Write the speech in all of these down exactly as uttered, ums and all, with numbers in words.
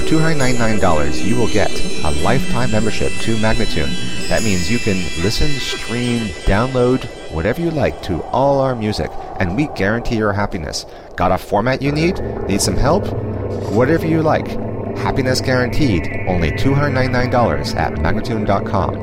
two hundred ninety-nine dollars, you will get a lifetime membership to Magnatune. That means you can listen, stream, download, whatever you like to all our music, and we guarantee your happiness. Got a format you need? Need some help? Whatever you like. Happiness guaranteed. Only two hundred ninety-nine dollars at Magnatune dot com.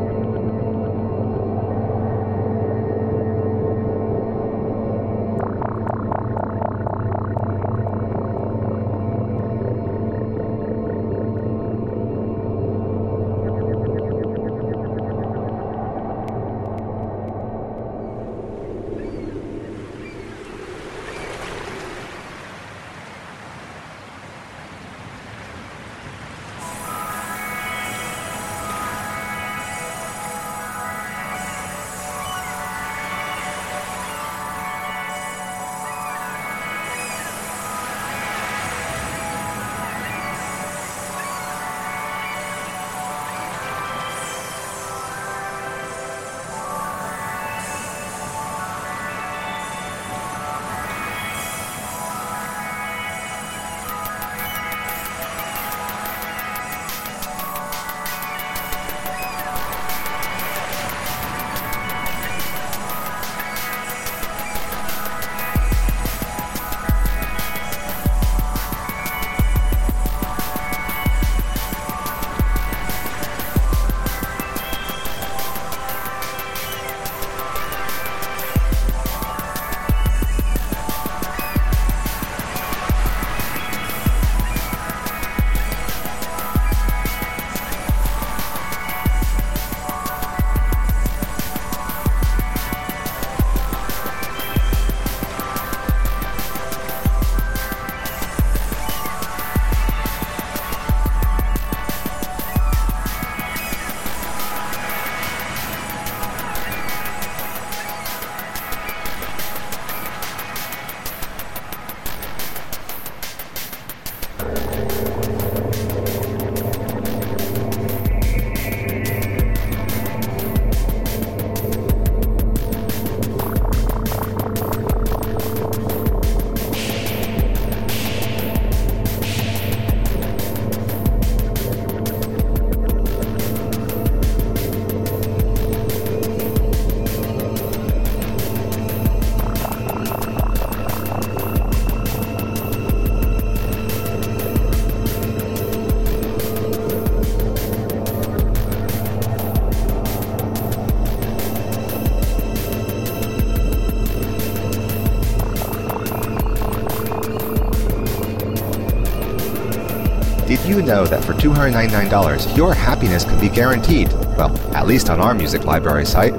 Did you know that for two hundred ninety-nine dollars, your happiness can be guaranteed? Well, at least on our music library site.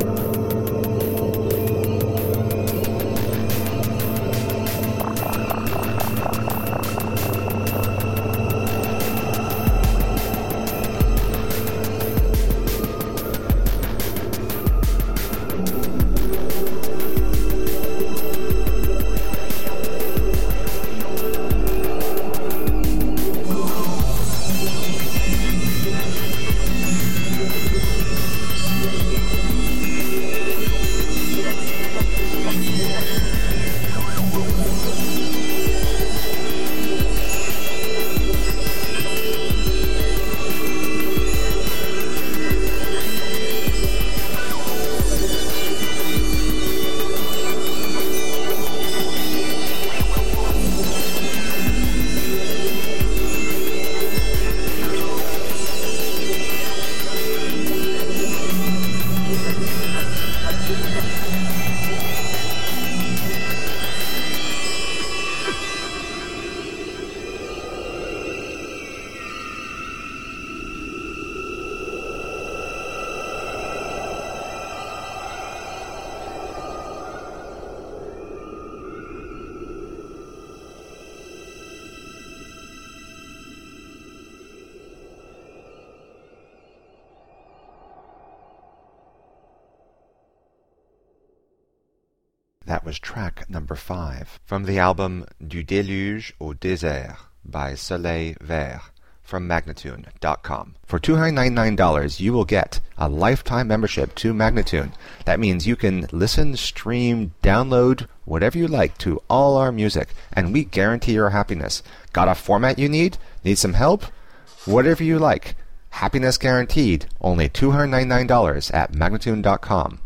That was track number five from the album Du Déluge au Désert by Soleil Vert from Magnatune dot com. For two hundred ninety-nine dollars, you will get a lifetime membership to Magnatune. That means you can listen, stream, download, whatever you like to all our music, and we guarantee your happiness. Got a format you need? Need some help? Whatever you like. Happiness guaranteed. Only two hundred ninety-nine dollars at Magnatune dot com.